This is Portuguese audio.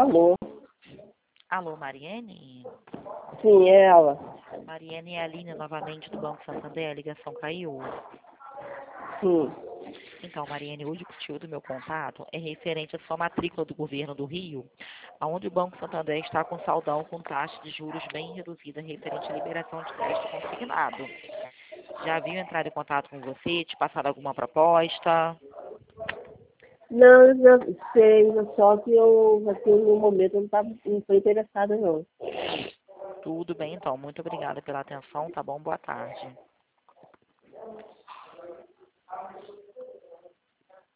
Alô? Alô, Mariene? Sim, é ela. Mariene, é a Aline novamente do Banco Santander, a ligação caiu. Sim. Então, Mariene, hoje o motivo do meu contato é referente à sua matrícula do governo do Rio, onde o Banco Santander está com saldão com taxa de juros bem reduzida referente à liberação de crédito consignado. Já haviam entrado em contato com você, te passado alguma proposta? Não, eu já sei, só que eu, assim, no momento, eu não estou interessada, não. Tudo bem, então. Muito obrigada pela atenção, tá bom? Boa tarde.